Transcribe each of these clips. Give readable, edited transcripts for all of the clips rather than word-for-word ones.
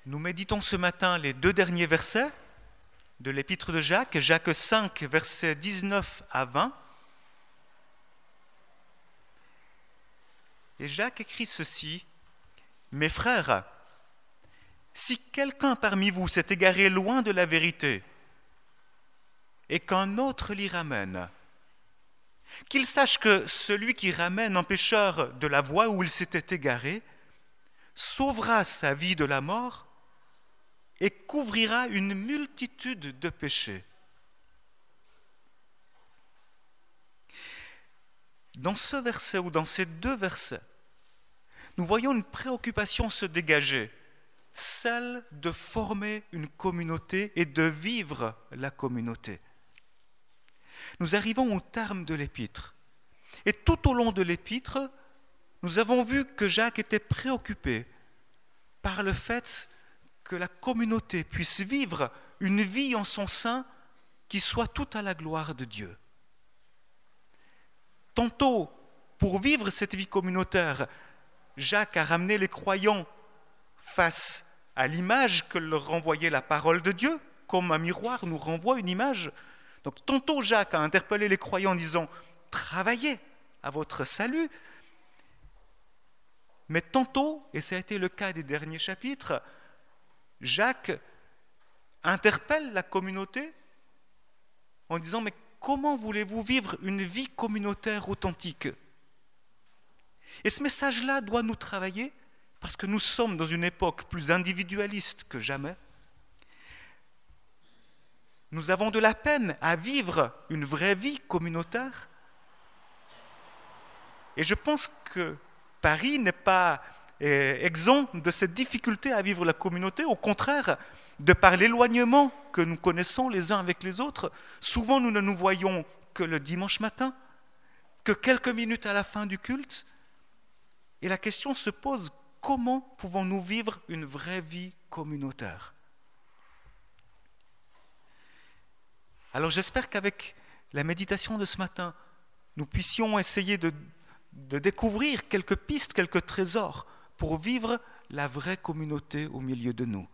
Nous méditons ce matin les 2 derniers versets de l'épître de Jacques, Jacques 5, versets 19 à 20. Et Jacques écrit ceci: « Mes frères, si quelqu'un parmi vous s'est égaré loin de la vérité et qu'un autre l'y ramène, qu'il sache que celui qui ramène un pécheur de la voie où il s'était égaré sauvera sa vie de la mort et couvrira une multitude de péchés. » Dans ce verset ou dans ces 2 versets, nous voyons une préoccupation se dégager, celle de former une communauté et de vivre la communauté. Nous arrivons au terme de l'épître. Et tout au long de l'épître, nous avons vu que Jacques était préoccupé par le fait que la communauté puisse vivre une vie en son sein qui soit toute à la gloire de Dieu. Tantôt, pour vivre cette vie communautaire, Jacques a ramené les croyants face à l'image que leur renvoyait la parole de Dieu, comme un miroir nous renvoie une image. Donc tantôt Jacques a interpellé les croyants en disant « Travaillez à votre salut », mais tantôt, et ça a été le cas des derniers chapitres, Jacques interpelle la communauté en disant « Mais comment voulez-vous vivre une vie communautaire authentique ?» Et ce message-là doit nous travailler parce que nous sommes dans une époque plus individualiste que jamais. Nous avons de la peine à vivre une vraie vie communautaire. Et je pense que Paris n'est pas exempt de cette difficulté à vivre la communauté. Au contraire, de par l'éloignement que nous connaissons les uns avec les autres, souvent nous ne nous voyons que le dimanche matin, que quelques minutes à la fin du culte. Et la question se pose, comment pouvons-nous vivre une vraie vie communautaire ? Alors j'espère qu'avec la méditation de ce matin, nous puissions essayer de découvrir quelques pistes, quelques trésors pour vivre la vraie communauté au milieu de nous.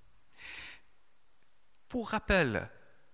Pour rappel,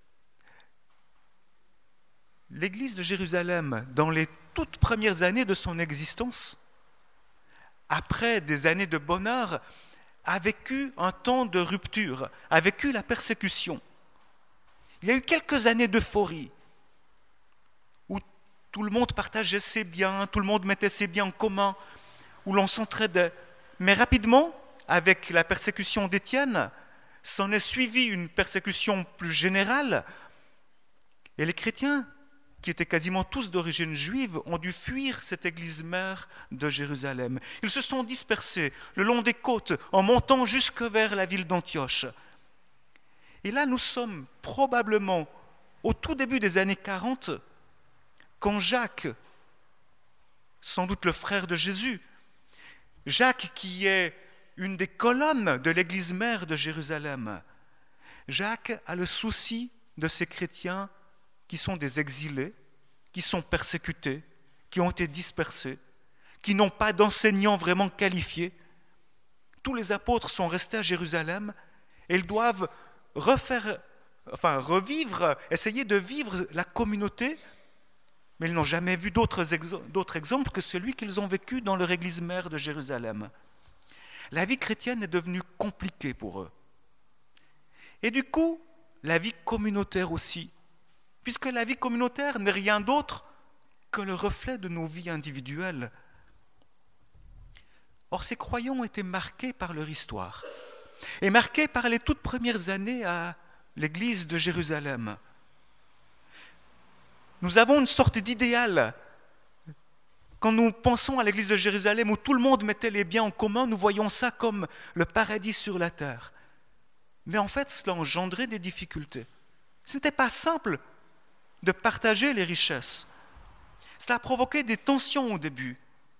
l'Église de Jérusalem, dans les toutes premières années de son existence, après des années de bonheur, a vécu un temps de rupture, a vécu la persécution. Il y a eu quelques années d'euphorie, où tout le monde partageait ses biens, tout le monde mettait ses biens en commun, où l'on s'entraidait. Mais rapidement, avec la persécution d'Étienne, s'en est suivie une persécution plus générale, et les chrétiens, qui étaient quasiment tous d'origine juive, ont dû fuir cette église mère de Jérusalem. Ils se sont dispersés le long des côtes, en montant jusque vers la ville d'Antioche. Et là, nous sommes probablement au tout début des années 40, quand Jacques, sans doute le frère de Jésus, Jacques qui est une des colonnes de l'église mère de Jérusalem, Jacques a le souci de ces chrétiens qui sont des exilés, qui sont persécutés, qui ont été dispersés, qui n'ont pas d'enseignants vraiment qualifiés. Tous les apôtres sont restés à Jérusalem et ils doivent revivre, essayer de vivre la communauté, mais ils n'ont jamais vu d'autres exemples que celui qu'ils ont vécu dans leur église mère de Jérusalem. La vie chrétienne est devenue compliquée pour eux. Et du coup, la vie communautaire aussi, puisque la vie communautaire n'est rien d'autre que le reflet de nos vies individuelles. Or, ces croyants ont été marqués par leur histoire, et marqués par les toutes premières années à l'église de Jérusalem. Nous avons une sorte d'idéal. Quand nous pensons à l'église de Jérusalem où tout le monde mettait les biens en commun, nous voyons ça comme le paradis sur la terre. Mais en fait, cela engendrait des difficultés. Ce n'était pas simple de partager les richesses. Cela a provoqué des tensions au début.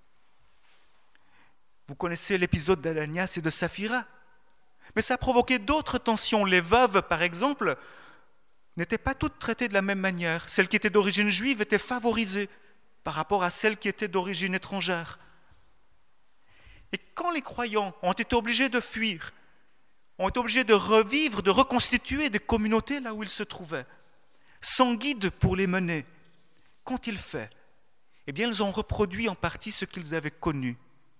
Vous connaissez l'épisode d'Ananias et de Saphira. Mais ça a provoqué d'autres tensions. Les veuves, par exemple, n'étaient pas toutes traitées de la même manière. Celles qui étaient d'origine juive étaient favorisées par rapport à celles qui étaient d'origine étrangère. Et quand les croyants ont été obligés de fuir, ont été obligés de revivre, de reconstituer des communautés là où ils se trouvaient, sans guide pour les mener. Qu'ont-ils fait? Eh bien, ils ont reproduit en partie ce qu'ils avaient connu.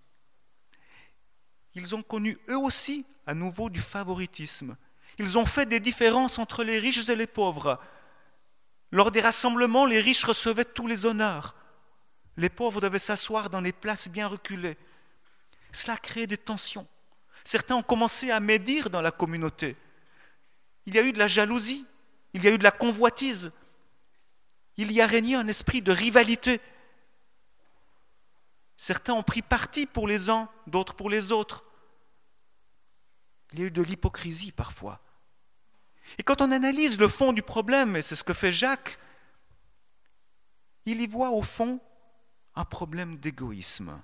Ils ont connu eux aussi, à nouveau, du favoritisme. Ils ont fait des différences entre les riches et les pauvres. Lors des rassemblements, les riches recevaient tous les honneurs. Les pauvres devaient s'asseoir dans les places bien reculées. Cela a créé des tensions. Certains ont commencé à médire dans la communauté. Il y a eu de la jalousie, il y a eu de la convoitise. Il y a régné un esprit de rivalité. Certains ont pris parti pour les uns, d'autres pour les autres. Il y a eu de l'hypocrisie parfois. Et quand on analyse le fond du problème, et c'est ce que fait Jacques, il y voit au fond un problème d'égoïsme.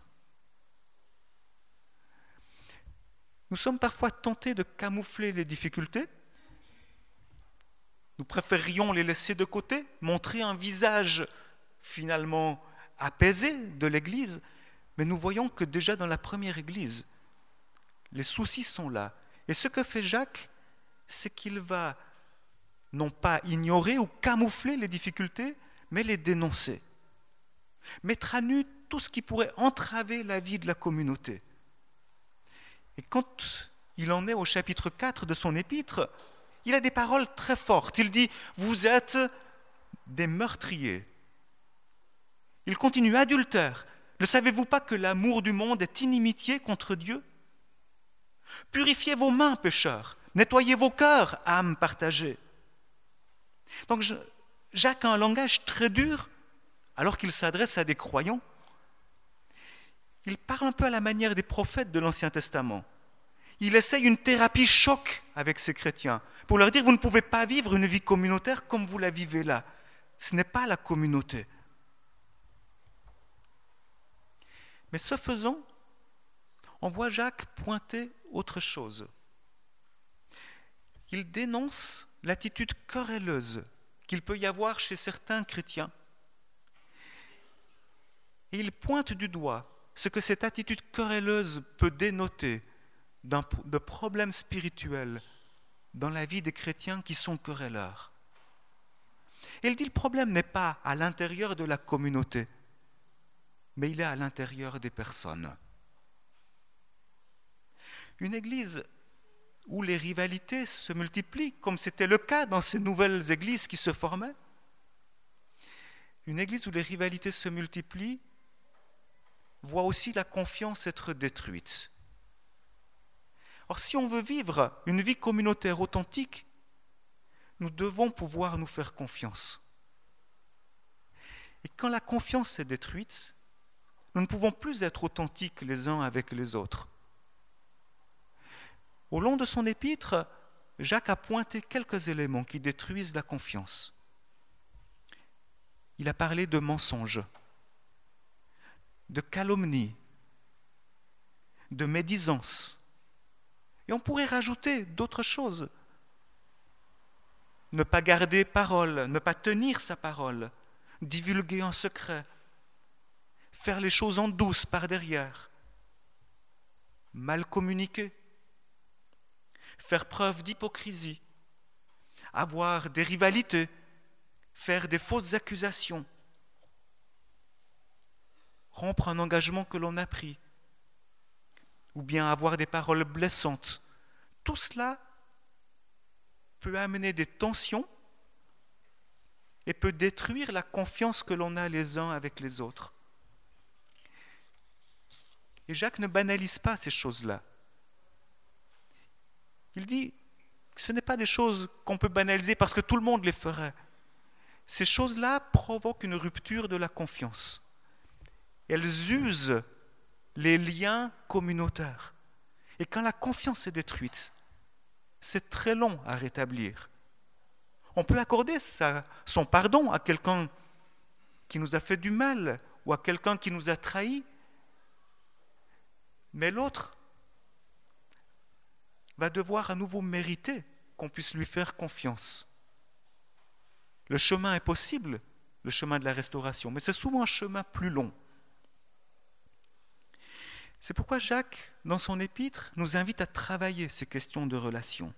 Nous sommes parfois tentés de camoufler les difficultés. Nous préférions les laisser de côté, montrer un visage finalement apaisé de l'Église, mais nous voyons que déjà dans la première Église, les soucis sont là. Et ce que fait Jacques, c'est qu'il va non pas ignorer ou camoufler les difficultés, mais les dénoncer. Mettre à nu tout ce qui pourrait entraver la vie de la communauté. Et quand il en est au chapitre 4 de son épître, il a des paroles très fortes. Il dit « Vous êtes des meurtriers ». Il continue « Adultères, ne savez-vous pas que l'amour du monde est inimitié contre Dieu ? Purifiez vos mains, pécheurs, nettoyez vos cœurs, âmes partagées. » Donc Jacques a un langage très dur, alors qu'il s'adresse à des croyants. Il parle un peu à la manière des prophètes de l'Ancien Testament. Il essaye une thérapie choc avec ces chrétiens, pour leur dire, vous ne pouvez pas vivre une vie communautaire comme vous la vivez là. Ce n'est pas la communauté. Mais ce faisant, on voit Jacques pointer autre chose. Il dénonce l'attitude querelleuse qu'il peut y avoir chez certains chrétiens. Et il pointe du doigt ce que cette attitude querelleuse peut dénoter de problèmes spirituels dans la vie des chrétiens qui sont querelleurs. Et il dit le problème n'est pas à l'intérieur de la communauté, mais il est à l'intérieur des personnes. Une église où les rivalités se multiplient, comme c'était le cas dans ces nouvelles églises qui se formaient, une église où les rivalités se multiplient, voit aussi la confiance être détruite. Or, si on veut vivre une vie communautaire authentique, nous devons pouvoir nous faire confiance. Et quand la confiance est détruite, nous ne pouvons plus être authentiques les uns avec les autres. Au long de son épître, Jacques a pointé quelques éléments qui détruisent la confiance. Il a parlé de mensonges, de calomnie, de médisance. Et on pourrait rajouter d'autres choses. Ne pas garder parole, ne pas tenir sa parole, divulguer un secret, faire les choses en douce par derrière, mal communiquer, faire preuve d'hypocrisie, avoir des rivalités, faire des fausses accusations, rompre un engagement que l'on a pris, ou bien avoir des paroles blessantes. Tout cela peut amener des tensions et peut détruire la confiance que l'on a les uns avec les autres. Et Jacques ne banalise pas ces choses-là. Il dit que ce n'est pas des choses qu'on peut banaliser parce que tout le monde les ferait. Ces choses-là provoquent une rupture de la confiance. Elles usent les liens communautaires. Et quand la confiance est détruite, c'est très long à rétablir. On peut accorder son pardon à quelqu'un qui nous a fait du mal ou à quelqu'un qui nous a trahis, mais l'autre va devoir à nouveau mériter qu'on puisse lui faire confiance. Le chemin est possible, le chemin de la restauration, mais c'est souvent un chemin plus long. C'est pourquoi Jacques, dans son épître, nous invite à travailler ces questions de relation.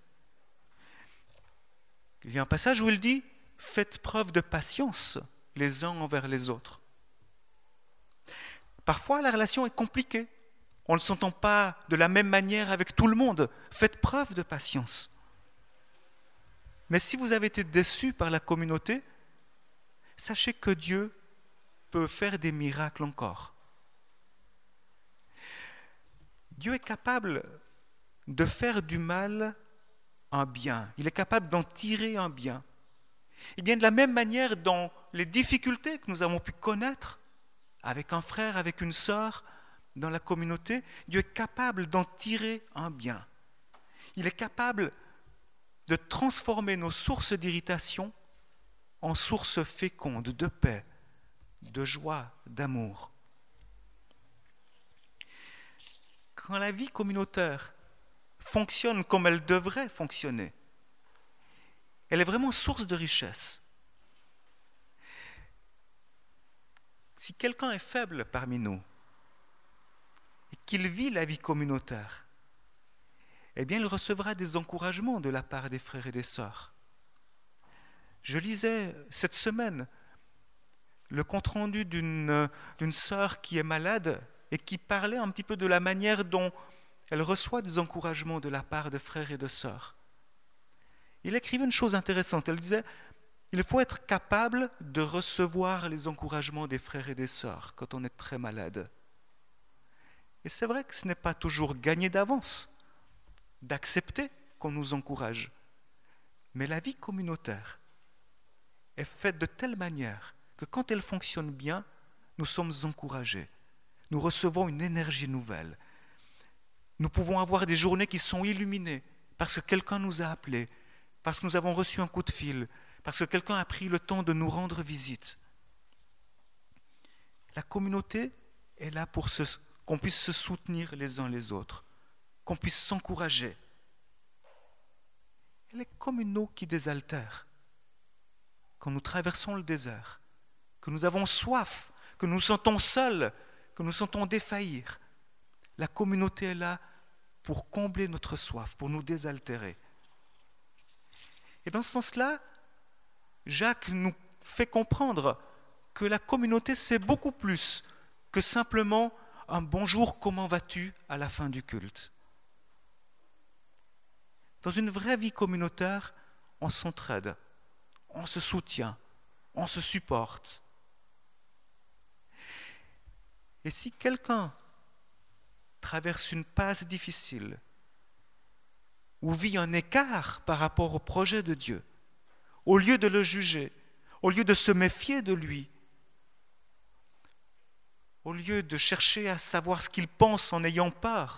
Il y a un passage où il dit « Faites preuve de patience les uns envers les autres ». Parfois, la relation est compliquée. On ne s'entend pas de la même manière avec tout le monde. Faites preuve de patience. Mais si vous avez été déçus par la communauté, sachez que Dieu peut faire des miracles encore. Dieu est capable de faire du mal un bien. Il est capable d'en tirer un bien. Et bien de la même manière, dans les difficultés que nous avons pu connaître, avec un frère, avec une sœur, dans la communauté, Dieu est capable d'en tirer un bien. Il est capable de transformer nos sources d'irritation en sources fécondes de paix, de joie, d'amour. Quand la vie communautaire fonctionne comme elle devrait fonctionner, elle est vraiment source de richesse. Si quelqu'un est faible parmi nous et qu'il vit la vie communautaire, eh bien il recevra des encouragements de la part des frères et des sœurs. Je lisais cette semaine le compte-rendu d'une sœur qui est malade et qui parlait un petit peu de la manière dont elle reçoit des encouragements de la part de frères et de sœurs. Il écrivait une chose intéressante, elle disait « Il faut être capable de recevoir les encouragements des frères et des sœurs quand on est très malade. » Et c'est vrai que ce n'est pas toujours gagné d'avance d'accepter qu'on nous encourage. Mais la vie communautaire est faite de telle manière que quand elle fonctionne bien, nous sommes encouragés. Nous recevons une énergie nouvelle. Nous pouvons avoir des journées qui sont illuminées parce que quelqu'un nous a appelés, parce que nous avons reçu un coup de fil, parce que quelqu'un a pris le temps de nous rendre visite. La communauté est là pour qu'on puisse se soutenir les uns les autres, qu'on puisse s'encourager. Elle est comme une eau qui désaltère. Quand nous traversons le désert, que nous avons soif, que nous nous sentons seuls, que nous sentons défaillir, la communauté est là pour combler notre soif, pour nous désaltérer. Et dans ce sens-là, Jacques nous fait comprendre que la communauté, c'est beaucoup plus que simplement un « bonjour, comment vas-tu » à la fin du culte. Dans une vraie vie communautaire, on s'entraide, on se soutient, on se supporte. Et si quelqu'un traverse une passe difficile ou vit un écart par rapport au projet de Dieu, au lieu de le juger, au lieu de se méfier de lui, au lieu de chercher à savoir ce qu'il pense en ayant peur,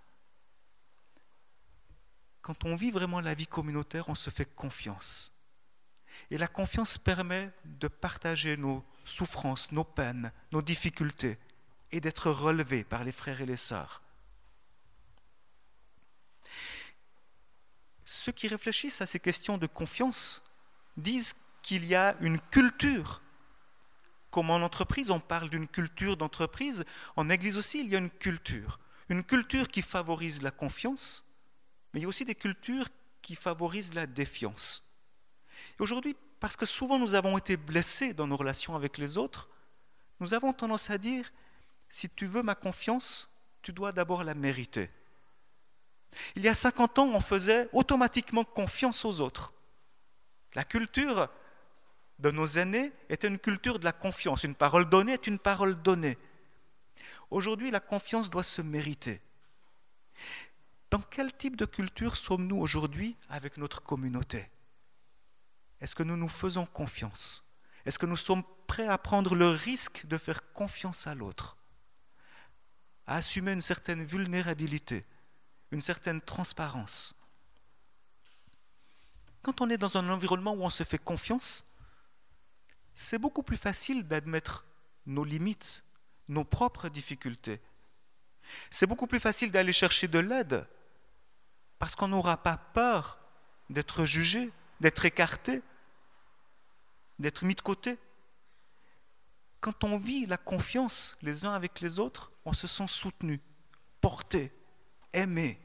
quand on vit vraiment la vie communautaire, on se fait confiance. Et la confiance permet de partager nos souffrances, nos peines, nos difficultés et d'être relevé par les frères et les sœurs. Ceux qui réfléchissent à ces questions de confiance disent qu'il y a une culture. Comme en entreprise, on parle d'une culture d'entreprise, en Église aussi, il y a une culture. Une culture qui favorise la confiance, mais il y a aussi des cultures qui favorisent la défiance. Et aujourd'hui, parce que souvent nous avons été blessés dans nos relations avec les autres, nous avons tendance à dire « si tu veux ma confiance, tu dois d'abord la mériter ». Il y a 50 ans, on faisait automatiquement confiance aux autres. La culture de nos aînés était une culture de la confiance. Une parole donnée est une parole donnée. Aujourd'hui, la confiance doit se mériter. Dans quel type de culture sommes-nous aujourd'hui avec notre communauté ? Est-ce que nous nous faisons confiance ? Est-ce que nous sommes prêts à prendre le risque de faire confiance à l'autre ? À assumer une certaine vulnérabilité, une certaine transparence. Quand on est dans un environnement où on se fait confiance, c'est beaucoup plus facile d'admettre nos limites, nos propres difficultés. C'est beaucoup plus facile d'aller chercher de l'aide parce qu'on n'aura pas peur d'être jugé, d'être écarté, d'être mis de côté. Quand on vit la confiance les uns avec les autres, on se sent soutenu, porter, aimer.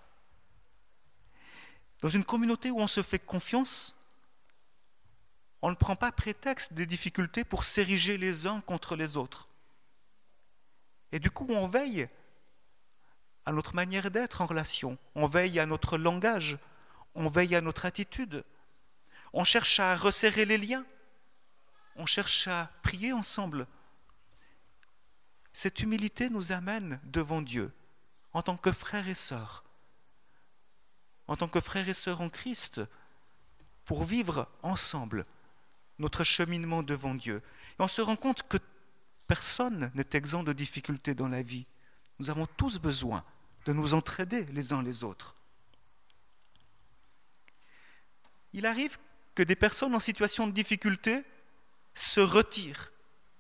Dans une communauté où on se fait confiance, on ne prend pas prétexte des difficultés pour s'ériger les uns contre les autres. Et du coup, on veille à notre manière d'être en relation, on veille à notre langage, on veille à notre attitude, on cherche à resserrer les liens, on cherche à prier ensemble. Cette humilité nous amène devant Dieu en tant que frères et sœurs, en tant que frères et sœurs en Christ, pour vivre ensemble notre cheminement devant Dieu. Et on se rend compte que personne n'est exempt de difficultés dans la vie. Nous avons tous besoin de nous entraider les uns les autres. Il arrive que des personnes en situation de difficulté se retirent.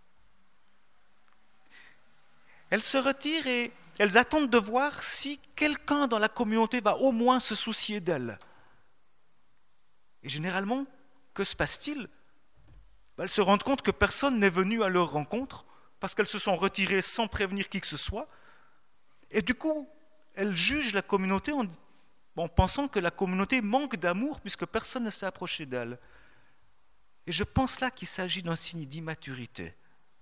Elles se retirent et elles attendent de voir si quelqu'un dans la communauté va au moins se soucier d'elles. Et généralement, que se passe-t-il ? Elles se rendent compte que personne n'est venu à leur rencontre parce qu'elles se sont retirées sans prévenir qui que ce soit. Et du coup, elles jugent la communauté en pensant que la communauté manque d'amour puisque personne ne s'est approché d'elle. Et je pense là qu'il s'agit d'un signe d'immaturité.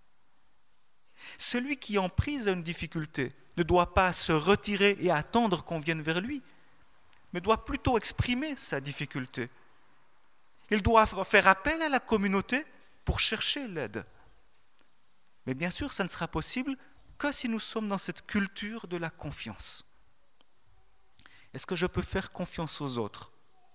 Celui qui en prise à une difficulté ne doit pas se retirer et attendre qu'on vienne vers lui, mais doit plutôt exprimer sa difficulté. Il doit faire appel à la communauté pour chercher l'aide. Mais bien sûr, ça ne sera possible que si nous sommes dans cette culture de la confiance. Est-ce que je peux faire confiance aux autres ?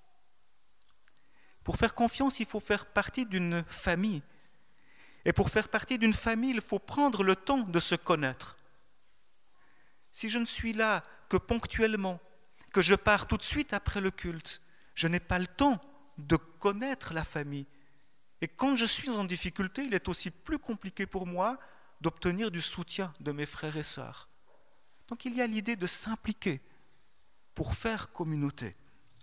Pour faire confiance, il faut faire partie d'une famille. Et pour faire partie d'une famille, il faut prendre le temps de se connaître. Si je ne suis là que ponctuellement, que je pars tout de suite après le culte, je n'ai pas le temps de connaître la famille. Et quand je suis en difficulté, il est aussi plus compliqué pour moi d'obtenir du soutien de mes frères et sœurs. Donc il y a l'idée de s'impliquer pour faire communauté.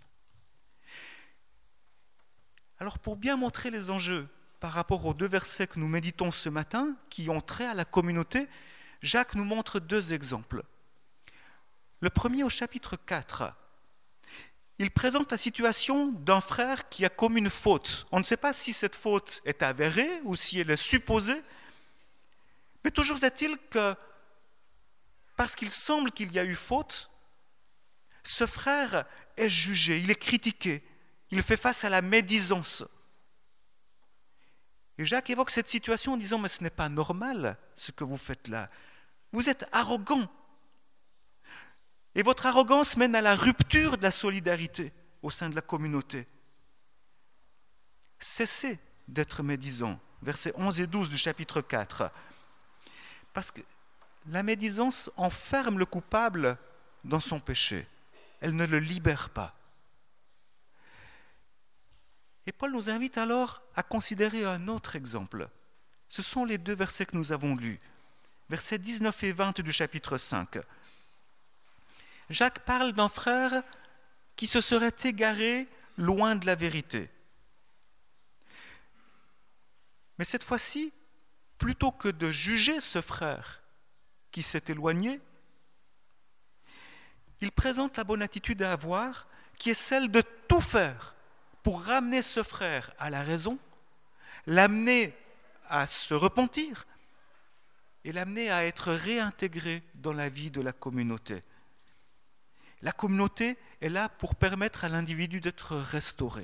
Alors pour bien montrer les enjeux par rapport aux deux versets que nous méditons ce matin, qui ont trait à la communauté, Jacques nous montre deux exemples. Le premier au chapitre 4. Il présente la situation d'un frère qui a commis une faute. On ne sait pas si cette faute est avérée ou si elle est supposée, mais toujours est-il que, parce qu'il semble qu'il y a eu faute, ce frère est jugé, il est critiqué, il fait face à la médisance. Et Jacques évoque cette situation en disant « Mais ce n'est pas normal ce que vous faites là. Vous êtes arrogant. Et votre arrogance mène à la rupture de la solidarité au sein de la communauté. Cessez d'être médisant. » Versets 11 et 12 du chapitre 4. Parce que la médisance enferme le coupable dans son péché. Elle ne le libère pas. Et Paul nous invite alors à considérer un autre exemple. Ce sont les deux versets que nous avons lus. Versets 19 et 20 du chapitre 5. Jacques parle d'un frère qui se serait égaré loin de la vérité. Mais cette fois-ci, plutôt que de juger ce frère qui s'est éloigné, il présente la bonne attitude à avoir, qui est celle de tout faire pour ramener ce frère à la raison, l'amener à se repentir et l'amener à être réintégré dans la vie de la communauté. La communauté est là pour permettre à l'individu d'être restauré.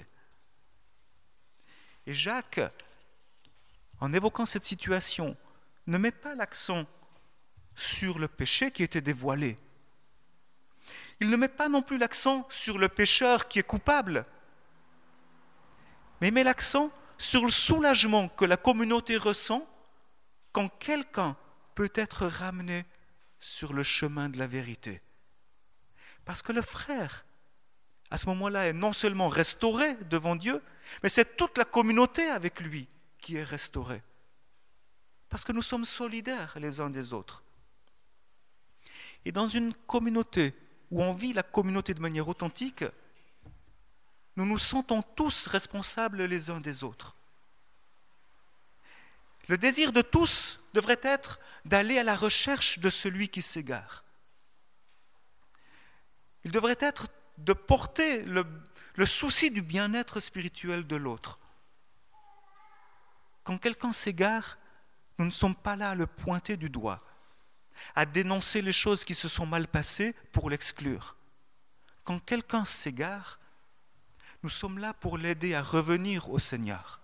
Et Jacques, en évoquant cette situation, ne met pas l'accent sur le péché qui était dévoilé. Il ne met pas non plus l'accent sur le pécheur qui est coupable, mais il met l'accent sur le soulagement que la communauté ressent quand quelqu'un peut être ramené sur le chemin de la vérité. Parce que le frère, à ce moment-là, est non seulement restauré devant Dieu, mais c'est toute la communauté avec lui qui est restaurée. Parce que nous sommes solidaires les uns des autres. Et dans une communauté où on vit la communauté de manière authentique, nous nous sentons tous responsables les uns des autres. Le désir de tous devrait être d'aller à la recherche de celui qui s'égare. Il devrait être de porter le souci du bien-être spirituel de l'autre. Quand quelqu'un s'égare, nous ne sommes pas là à le pointer du doigt, à dénoncer les choses qui se sont mal passées pour l'exclure. Quand quelqu'un s'égare, nous sommes là pour l'aider à revenir au Seigneur,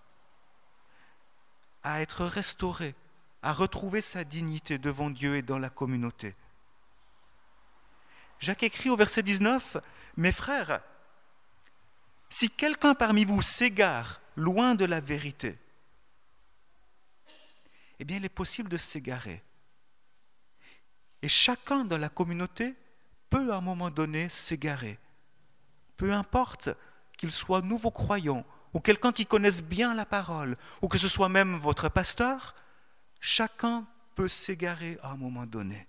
à être restauré, à retrouver sa dignité devant Dieu et dans la communauté. Jacques écrit au verset 19, « Mes frères, si quelqu'un parmi vous s'égare loin de la vérité, eh bien il est possible de s'égarer. Et chacun dans la communauté peut à un moment donné s'égarer. Peu importe qu'il soit nouveau croyant ou quelqu'un qui connaisse bien la parole, ou que ce soit même votre pasteur, chacun peut s'égarer à un moment donné.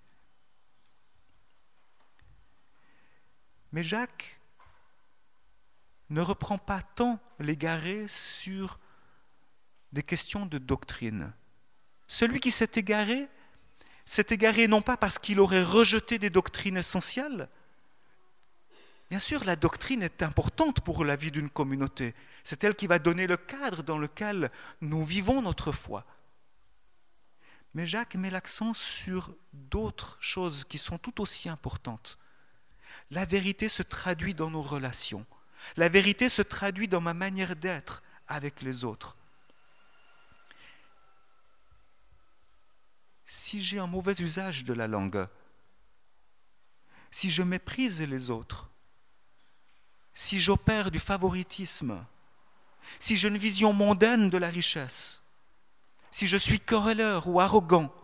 Mais Jacques ne reprend pas tant l'égaré sur des questions de doctrine. Celui qui s'est égaré non pas parce qu'il aurait rejeté des doctrines essentielles. Bien sûr, la doctrine est importante pour la vie d'une communauté. C'est elle qui va donner le cadre dans lequel nous vivons notre foi. Mais Jacques met l'accent sur d'autres choses qui sont tout aussi importantes. La vérité se traduit dans nos relations. La vérité se traduit dans ma manière d'être avec les autres. Si j'ai un mauvais usage de la langue, si je méprise les autres, si j'opère du favoritisme, si j'ai une vision mondaine de la richesse, si je suis querelleur ou arrogant,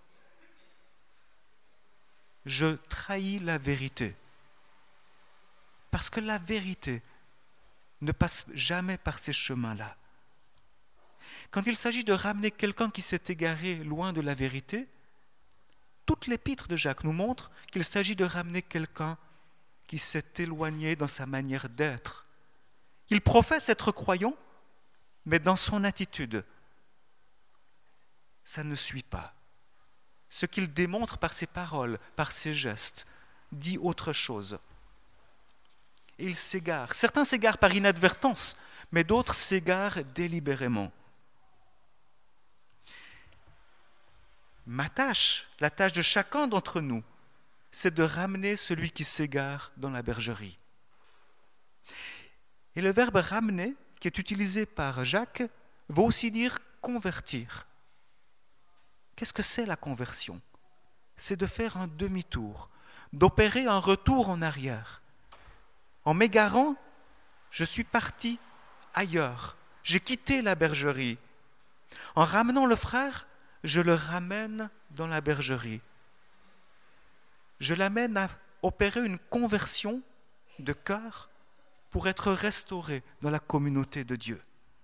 je trahis la vérité. Parce que la vérité ne passe jamais par ces chemins-là. Quand il s'agit de ramener quelqu'un qui s'est égaré loin de la vérité, toute l'épître de Jacques nous montre qu'il s'agit de ramener quelqu'un qui s'est éloigné dans sa manière d'être. Il professe être croyant, mais dans son attitude, ça ne suit pas. Ce qu'il démontre par ses paroles, par ses gestes, dit autre chose. Et il s'égare. Certains s'égarent par inadvertance, mais d'autres s'égarent délibérément. Ma tâche, la tâche de chacun d'entre nous, c'est de ramener celui qui s'égare dans la bergerie. Et le verbe ramener, qui est utilisé par Jacques, veut aussi dire convertir. Qu'est-ce que c'est la conversion ? C'est de faire un demi-tour, d'opérer un retour en arrière. En m'égarant, je suis parti ailleurs, j'ai quitté la bergerie. En ramenant le frère, je le ramène dans la bergerie. Je l'amène à opérer une conversion de cœur pour être restauré dans la communauté de Dieu.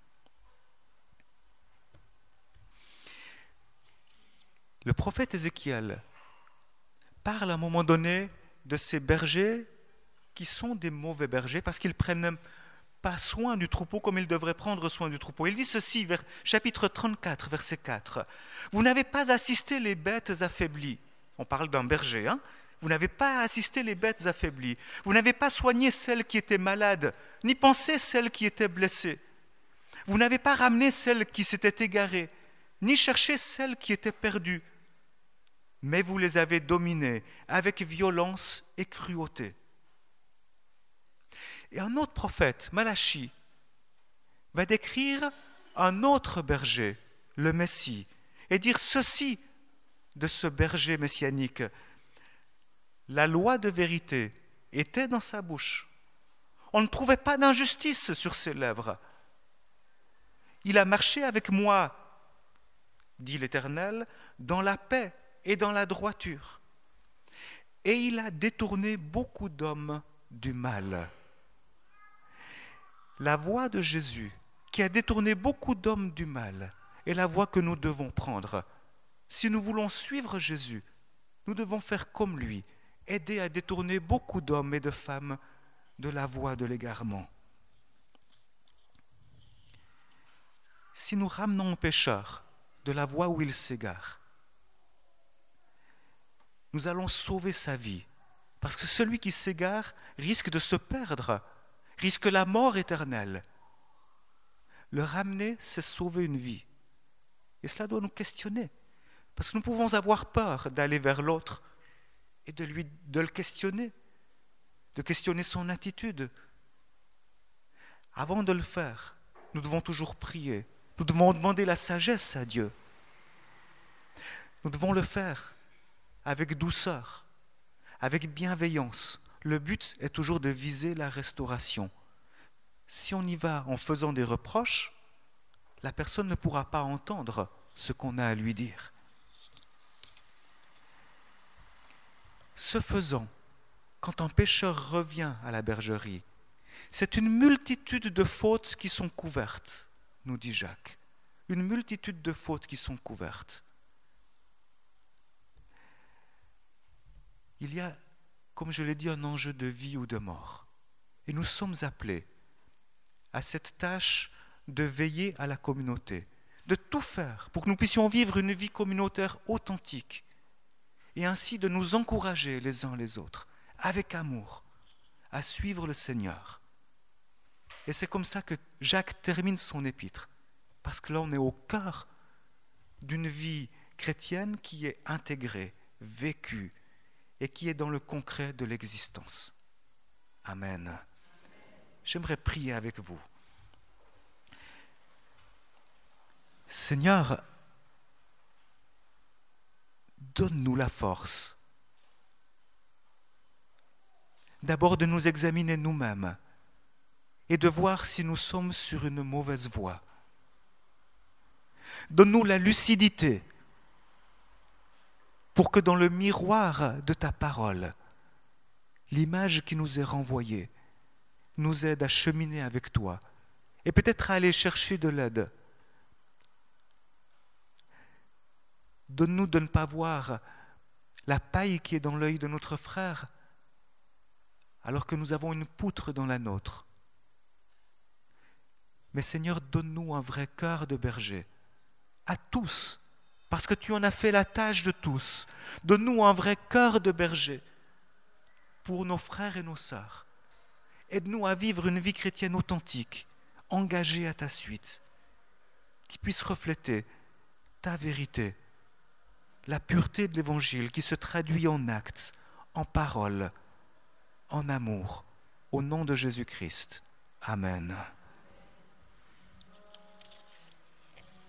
Le prophète Ézéchiel parle à un moment donné de ces bergers qui sont des mauvais bergers parce qu'ils ne prennent pas soin du troupeau comme ils devraient prendre soin du troupeau. Il dit ceci, chapitre 34, verset 4. « Vous n'avez pas assisté les bêtes affaiblies. » On parle d'un berger, hein ? Vous n'avez pas assisté les bêtes affaiblies. Vous n'avez pas soigné celles qui étaient malades, ni pensé celles qui étaient blessées. Vous n'avez pas ramené celles qui s'étaient égarées, ni cherché celles qui étaient perdues. Mais vous les avez dominées avec violence et cruauté. Et un autre prophète, Malachie, va décrire un autre berger, le Messie, et dire ceci de ce berger messianique. La loi de vérité était dans sa bouche. On ne trouvait pas d'injustice sur ses lèvres. Il a marché avec moi, dit l'Éternel, dans la paix et dans la droiture. Et il a détourné beaucoup d'hommes du mal. La voie de Jésus, qui a détourné beaucoup d'hommes du mal, est la voie que nous devons prendre. Si nous voulons suivre Jésus, nous devons faire comme lui, aider à détourner beaucoup d'hommes et de femmes de la voie de l'égarement. Si nous ramenons un pécheur de la voie où il s'égare, nous allons sauver sa vie Parce que celui qui s'égare risque de se perdre, risque la mort éternelle. Le ramener, c'est sauver une vie. Et cela doit nous questionner. Parce que nous pouvons avoir peur d'aller vers l'autre et de le questionner son attitude. Avant de le faire, nous devons toujours prier. Nous devons demander la sagesse à Dieu. Nous devons le faire avec douceur, avec bienveillance. Le but est toujours de viser la restauration. Si on y va en faisant des reproches, la personne ne pourra pas entendre ce qu'on a à lui dire. Ce faisant, quand un pécheur revient à la bergerie, c'est une multitude de fautes qui sont couvertes, nous dit Jacques. Une multitude de fautes qui sont couvertes. Il y a, comme je l'ai dit, un enjeu de vie ou de mort. Et nous sommes appelés à cette tâche de veiller à la communauté, de tout faire pour que nous puissions vivre une vie communautaire authentique et ainsi de nous encourager les uns les autres, avec amour, à suivre le Seigneur. Et c'est comme ça que Jacques termine son épître, parce que là on est au cœur d'une vie chrétienne qui est intégrée, vécue, et qui est dans le concret de l'existence. Amen. J'aimerais prier avec vous. Seigneur, donne-nous la force d'abord de nous examiner nous-mêmes et de voir si nous sommes sur une mauvaise voie. Donne-nous la lucidité pour que dans le miroir de ta parole, l'image qui nous est renvoyée nous aide à cheminer avec toi et peut-être à aller chercher de l'aide. Donne-nous de ne pas voir la paille qui est dans l'œil de notre frère alors que nous avons une poutre dans la nôtre. Mais Seigneur, donne-nous un vrai cœur de berger, à tous, parce que tu en as fait la tâche de tous. Donne-nous un vrai cœur de berger pour nos frères et nos sœurs. Aide-nous à vivre une vie chrétienne authentique, engagée à ta suite, qui puisse refléter ta vérité, la pureté de l'Évangile qui se traduit en actes, en paroles, en amour, au nom de Jésus-Christ. Amen.